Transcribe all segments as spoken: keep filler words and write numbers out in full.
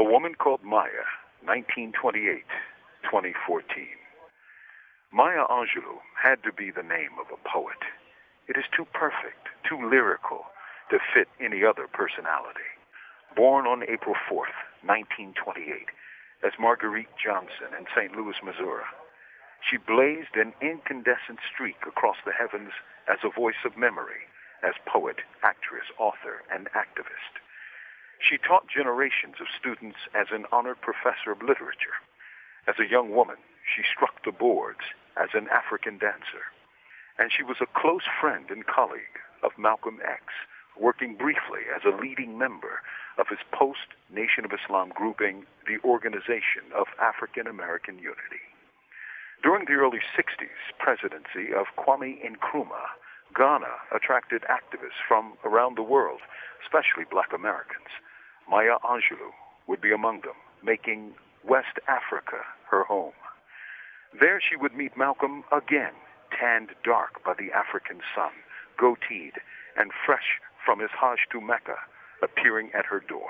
A Woman Called Maya, nineteen twenty-eight to twenty fourteen. Maya Angelou had to be the name of a poet. It is too perfect, too lyrical to fit any other personality. Born on April fourth, nineteen twenty-eight, as Marguerite Johnson in Saint Louis, Missouri, she blazed an incandescent streak across the heavens as a voice of memory, as poet, actress, author, and activist. She taught generations of students as an honored professor of literature. As a young woman, she struck the boards as an African dancer. And she was a close friend and colleague of Malcolm X, working briefly as a leading member of his post-Nation of Islam grouping, the Organization of African American Unity. During the early sixties presidency of Kwame Nkrumah, Ghana attracted activists from around the world, especially black Americans. Maya Angelou would be among them, making West Africa her home. There she would meet Malcolm again, tanned dark by the African sun, goateed, and fresh from his Hajj to Mecca, appearing at her door.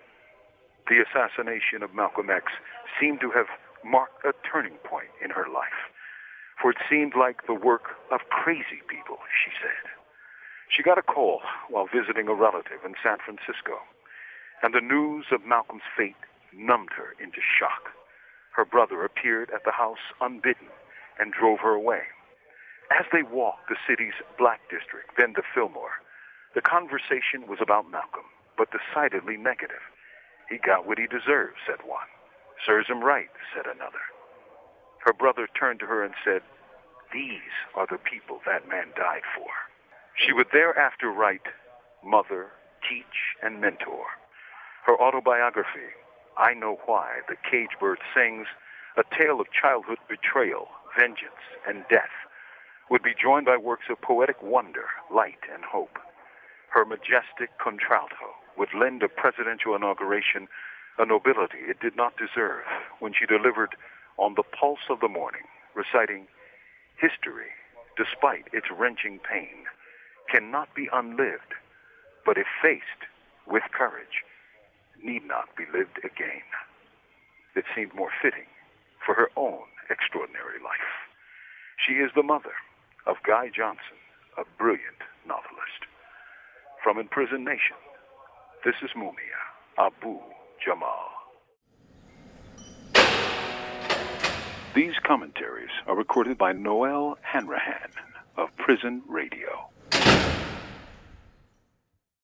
The assassination of Malcolm X seemed to have marked a turning point in her life, for it seemed like the work of crazy people, she said. She got a call while visiting a relative in San Francisco, and the news of Malcolm's fate numbed her into shock. Her brother appeared at the house unbidden and drove her away. As they walked the city's Black District, then the Fillmore, the conversation was about Malcolm, but decidedly negative. He got what he deserved, said one. Serves him right, said another. Her brother turned to her and said, "These are the people that man died for." She would thereafter write Mother, Teach, and Mentor. Her autobiography, I Know Why the Cage Bird Sings, a tale of childhood betrayal, vengeance, and death, would be joined by works of poetic wonder, light, and hope. Her majestic contralto would lend a presidential inauguration a nobility it did not deserve when she delivered On the Pulse of the Morning, reciting, "History, despite its wrenching pain, cannot be unlived, but if faced with courage, need not be lived again." It seemed more fitting for her own extraordinary life. She is the mother of Guy Johnson, a brilliant novelist. From Imprisoned Nation, this is Mumia Abu Jamal. These commentaries are recorded by Noel Hanrahan of Prison Radio.